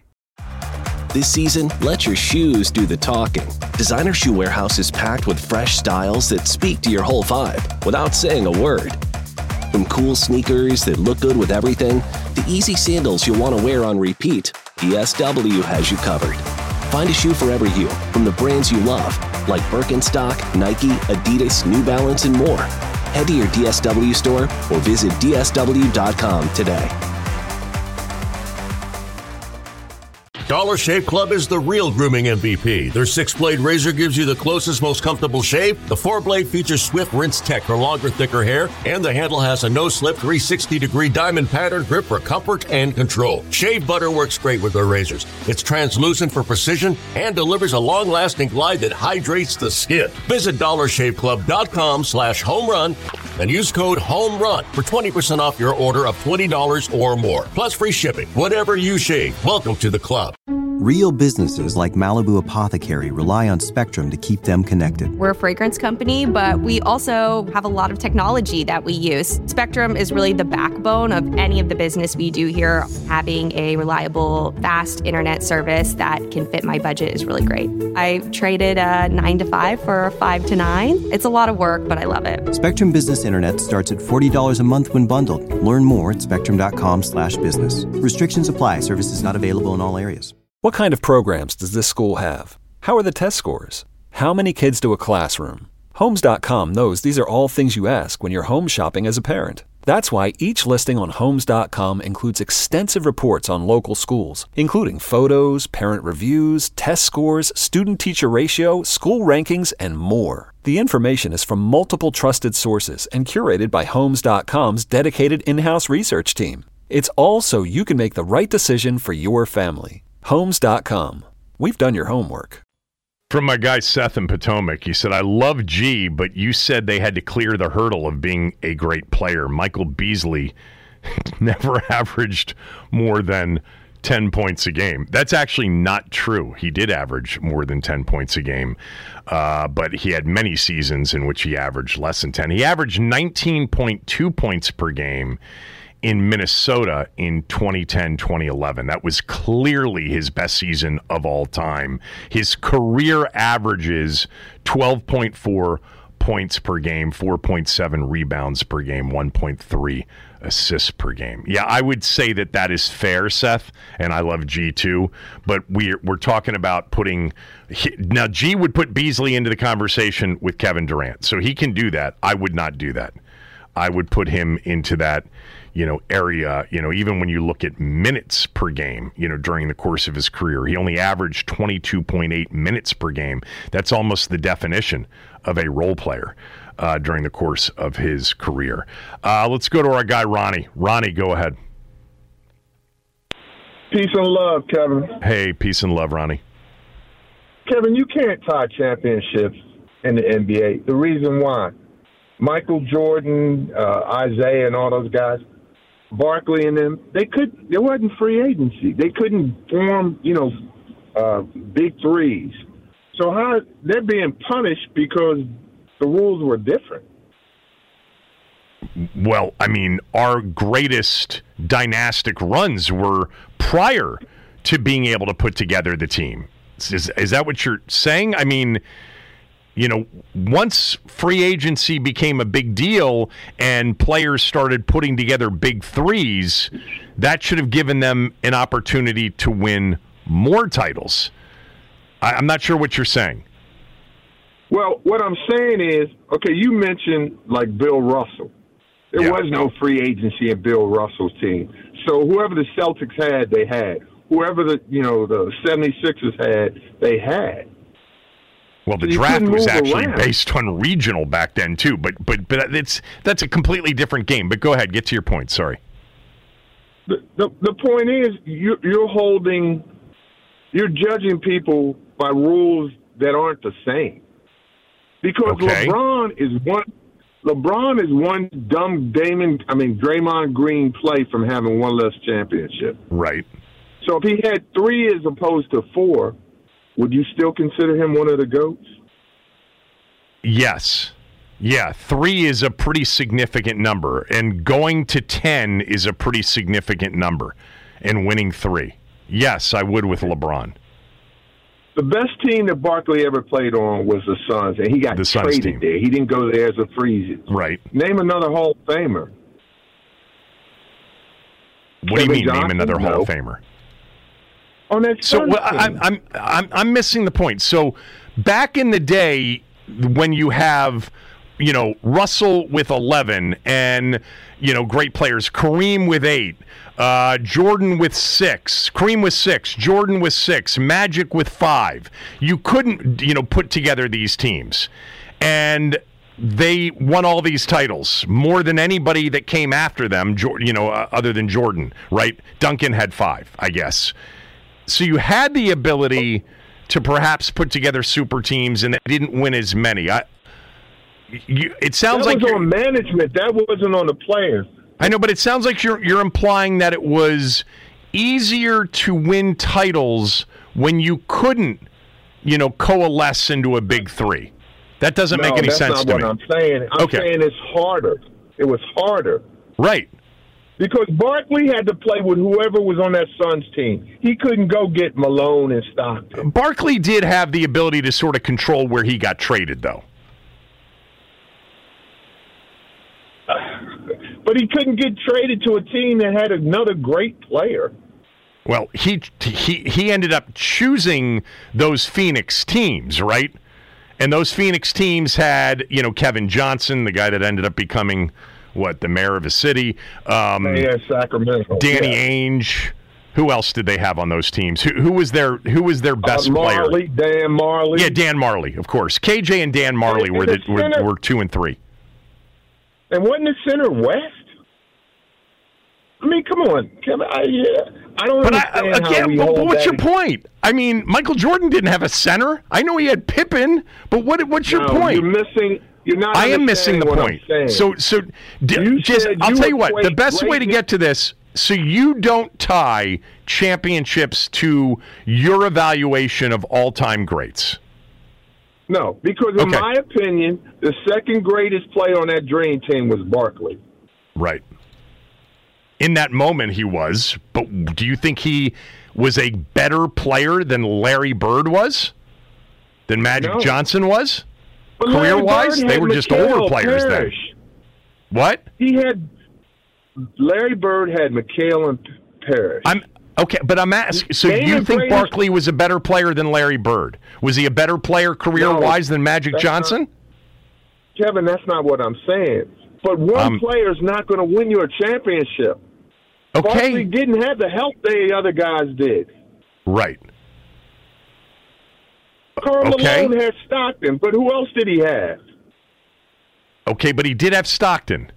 This season, let your shoes do the talking. Designer Shoe Warehouse is packed with fresh styles that speak to your whole vibe without saying a word. From cool sneakers that look good with everything, to easy sandals you'll want to wear on repeat, D S W has you covered. Find a shoe for every you, from the brands you love, like Birkenstock, Nike, Adidas, New Balance, and more. Head to your D S W store or visit D S W dot com today. Dollar Shave Club is the real grooming M V P. Their six-blade razor gives you the closest, most comfortable shave. The four-blade features Swift Rinse Tech for longer, thicker hair, and the handle has a no-slip three sixty degree diamond pattern grip for comfort and control. Shave butter works great with their razors. It's translucent for precision and delivers a long-lasting glide that hydrates the skin. Visit dollar shave club dot com slash home run and use code HOMERUN for twenty percent off your order of twenty dollars or more, plus free shipping. Whatever you shave, welcome to the club. Real businesses like Malibu Apothecary rely on Spectrum to keep them connected. We're a fragrance company, but we also have a lot of technology that we use. Spectrum is really the backbone of any of the business we do here. Having a reliable, fast internet service that can fit my budget is really great. I traded a nine to five for a five to nine. It's a lot of work, but I love it. Spectrum Business Internet starts at forty dollars a month when bundled. Learn more at spectrum dot com slash business. Restrictions apply. Services not available in all areas. What kind of programs does this school have? How are the test scores? How many kids do a classroom? Homes dot com knows these are all things you ask when you're home shopping as a parent. That's why each listing on Homes dot com includes extensive reports on local schools, including photos, parent reviews, test scores, student-teacher ratio, school rankings, and more. The information is from multiple trusted sources and curated by Homes dot com's dedicated in-house research team. It's all so you can make the right decision for your family. Homes dot com. We've done your homework. From my guy Seth in Potomac, he said, I love G, but you said they had to clear the hurdle of being a great player. Michael Beasley never averaged more than ten points a game. That's actually not true. He did average more than ten points a game, uh, but he had many seasons in which he averaged less than ten. He averaged nineteen point two points per game in Minnesota in twenty ten twenty eleven. That was clearly his best season of all time. His career averages twelve point four points per game, four point seven rebounds per game, one point three assists per game. Yeah, I would say that that is fair, Seth, and I love G too, but we're, we're talking about putting... Now, G would put Beasley into the conversation with Kevin Durant, so he can do that. I would not do that. I would put him into that you know, area, you know, even when you look at minutes per game, you know, during the course of his career, he only averaged twenty-two point eight minutes per game. That's almost the definition of a role player uh, during the course of his career. Uh, let's go to our guy, Ronnie. Ronnie, go ahead. Peace and love, Kevin. Hey, peace and love, Ronnie. Kevin, you can't tie championships in the N B A. The reason why, Michael Jordan, uh, Isaiah, and all those guys, Barkley and them, they could. There wasn't free agency. They couldn't form, you know, uh, big threes. So how they're being punished because the rules were different. Well, I mean, our greatest dynastic runs were prior to being able to put together the team. Is, is that what you're saying? I mean, you know, once free agency became a big deal and players started putting together big threes, that should have given them an opportunity to win more titles. I, I'm not sure what you're saying. Well, what I'm saying is, okay, you mentioned like Bill Russell. There yeah. was no free agency in Bill Russell's team. So whoever the Celtics had, they had. Whoever the, you know, the seventy-sixers had, they had. Well, the so draft was actually around. based on regional back then too, but but but it's that's a completely different game. But go ahead, get to your point. Sorry. The the, the point is, you, you're holding, you're judging people by rules that aren't the same. Because okay. LeBron is one. LeBron is one dumb Damon, I mean Draymond Green play from having one less championship. Right. So if he had three as opposed to four, would you still consider him one of the GOATs? Yes. Yeah, three is a pretty significant number, and going to ten is a pretty significant number, and winning three. Yes, I would with LeBron. The best team that Barkley ever played on was the Suns, and he got the traded team. there. He didn't go there as a free. Right. Name another Hall of Famer. What Kevin do you mean, Johnson? name another No. Hall of Famer? On that So Suns well, I'm, team. I'm I'm I'm missing the point. So back in the day, when you have, you know, Russell with eleven and, you know, great players, Kareem with eight, uh, Jordan with six, Kareem with six, Jordan with six, Magic with five. You couldn't, you know, put together these teams, and they won all these titles more than anybody that came after them. You know, uh, other than Jordan, right? Duncan had five, I guess. So you had the ability to perhaps put together super teams, and they didn't win as many. I, you, it sounds that like was you're, on management. That wasn't on the players. I know, but it sounds like you're you're implying that it was easier to win titles when you couldn't, you know, coalesce into a big three. That doesn't no, make any that's sense not to what me. I'm saying. I'm okay. saying it's harder. It was harder. Right. Because Barkley had to play with whoever was on that Suns team. He couldn't go get Malone and Stockton. Barkley did have the ability to sort of control where he got traded, though. But he couldn't get traded to a team that had another great player. Well, he he he ended up choosing those Phoenix teams, right? And those Phoenix teams had, you know, Kevin Johnson, the guy that ended up becoming, what, the mayor of a city. Um, yeah, Sacramento. Danny yeah. Ainge. Who else did they have on those teams? Who, who was their Who was their best uh, Marley, player? Dan Marley. Yeah, Dan Marley, of course. K J and Dan Marley and were the, the were, center, were two and three. And wasn't the center West? I mean, come on, Kevin. I, yeah, I don't but understand I, again, how we but, hold but what's that your point? I mean, Michael Jordan didn't have a center. I know he had Pippen, but what what's your no, point? You're missing. You're not. I am missing the what point. I'm saying. So, so d- You just said I'll you tell you what. The equate best way to greatness- get to this, so you don't tie championships to your evaluation of all-time greats. No, because in Okay. my opinion, the second greatest player on that Dream Team was Barkley. Right. In that moment, he was. But do you think he was a better player than Larry Bird was? Than Magic No. Johnson was? But Larry Career-wise, Bird they had were just Mikhail older players Parrish. then. What? He had Larry Bird had McHale and Parrish. I'm okay, but I'm asking. So Name you the think greatest- Barkley was a better player than Larry Bird? Was he a better player career-wise than Magic that's Johnson? Kevin, that's not what I'm saying. But one Um, player is not going to win you a championship. Okay. Barkley didn't have the help the other guys did. Right. Karl Okay. Malone had Stockton, but who else did he have? Okay, but he did have Stockton.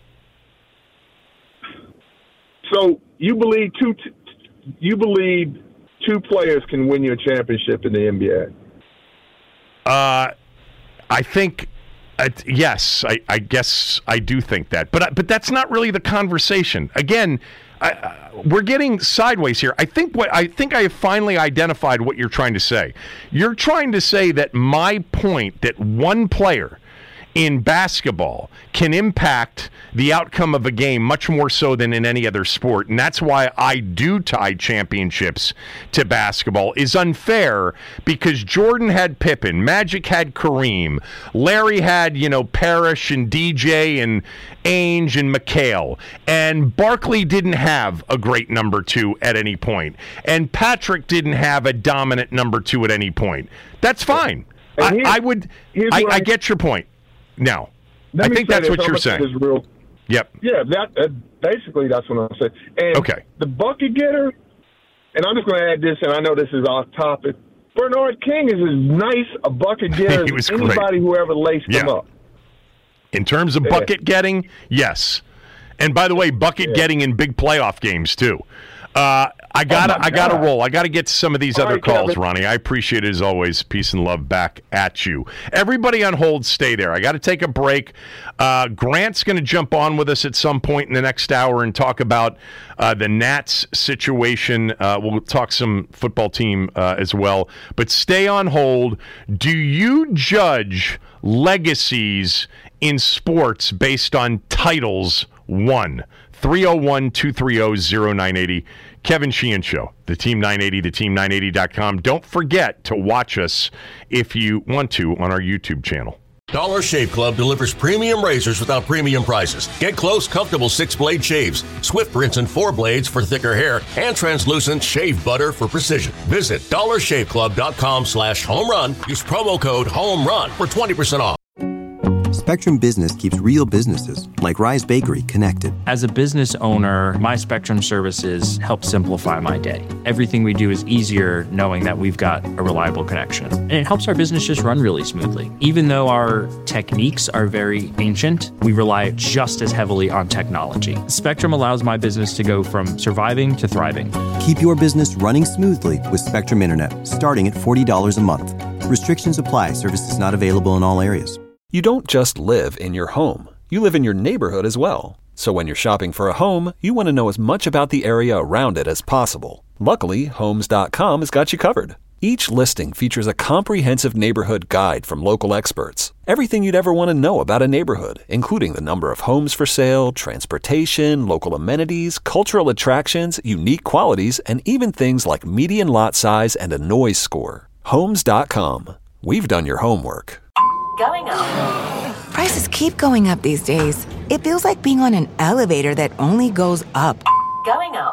So you believe two? T- you believe two players can win you a championship in the N B A? Uh, I think Uh, yes, I, I guess I do think that, but but that's not really the conversation. Again, I, I, we're getting sideways here. I think what I think I have finally identified what you're trying to say. You're trying to say that my point that one player in basketball can impact the outcome of a game much more so than in any other sport, and that's why I do tie championships to basketball, is unfair because Jordan had Pippen, Magic had Kareem, Larry had, you know, Parrish and D J and Ainge and McHale, and Barkley didn't have a great number two at any point, and Patrick didn't have a dominant number two at any point. That's fine. I, I would. I, I get your point. No, I think that's what you're saying. Real, yep. Yeah, that, that basically that's what I'm saying. And okay. The bucket getter, and I'm just going to add this, and I know this is off topic. Bernard King is as nice a bucket getter as anybody who ever laced yeah. him up. In terms of bucket yeah. getting, yes. And by the way, bucket yeah. getting in big playoff games too. Uh, I gotta, oh I gotta God. roll. I gotta get to some of these All other right, calls, Kevin. Ronnie. I appreciate it as always. Peace and love back at you. Everybody on hold, stay there. I got to take a break. Uh, Grant's going to jump on with us at some point in the next hour and talk about uh, the Nats situation. Uh, we'll talk some football team uh, as well. But stay on hold. Do you judge legacies in sports based on titles won? three oh one, two three oh, oh nine eight oh. Kevin Sheehan Show, the Team nine eighty, the team nine eighty dot com. Don't forget to watch us if you want to on our YouTube channel. Dollar Shave Club delivers premium razors without premium prices. Get close, comfortable six-blade shaves, swift rinse and four blades for thicker hair, and translucent shave butter for precision. Visit dollar shave club dot com slash home run. Use promo code HOMERUN for twenty percent off. Spectrum Business keeps real businesses, like Rise Bakery, connected. As a business owner, my Spectrum services help simplify my day. Everything we do is easier knowing that we've got a reliable connection. And it helps our business just run really smoothly. Even though our techniques are very ancient, we rely just as heavily on technology. Spectrum allows my business to go from surviving to thriving. Keep your business running smoothly with Spectrum Internet, starting at forty dollars a month. Restrictions apply. Services not available in all areas. You don't just live in your home. You live in your neighborhood as well. So when you're shopping for a home, you want to know as much about the area around it as possible. Luckily, Homes dot com has got you covered. Each listing features a comprehensive neighborhood guide from local experts. Everything you'd ever want to know about a neighborhood, including the number of homes for sale, transportation, local amenities, cultural attractions, unique qualities, and even things like median lot size and a noise score. Homes dot com. We've done your homework. Going up. Prices keep going up these days. It feels like being on an elevator that only goes up. Going up.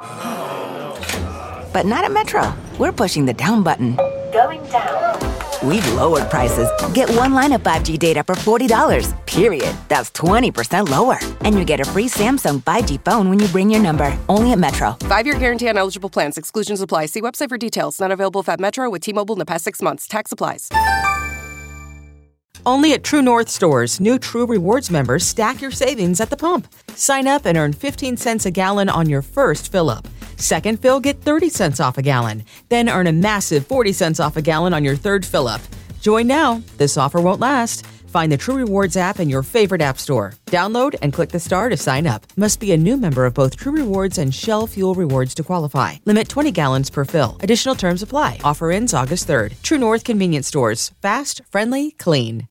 But not at Metro. We're pushing the down button. Going down. We've lowered prices. Get one line of five G data for forty dollars, period. That's twenty percent lower. And you get a free Samsung five G phone when you bring your number. Only at Metro. Five-year guarantee on eligible plans. Exclusions apply. See website for details. Not available at Metro with T-Mobile in the past six months. Tax applies. Only at True North stores, new True Rewards members stack your savings at the pump. Sign up and earn fifteen cents a gallon on your first fill-up. Second fill, get thirty cents off a gallon. Then earn a massive forty cents off a gallon on your third fill-up. Join now. This offer won't last. Find the True Rewards app in your favorite app store. Download and click the star to sign up. Must be a new member of both True Rewards and Shell Fuel Rewards to qualify. Limit twenty gallons per fill. Additional terms apply. Offer ends August third. True North Convenience Stores. Fast, friendly, clean.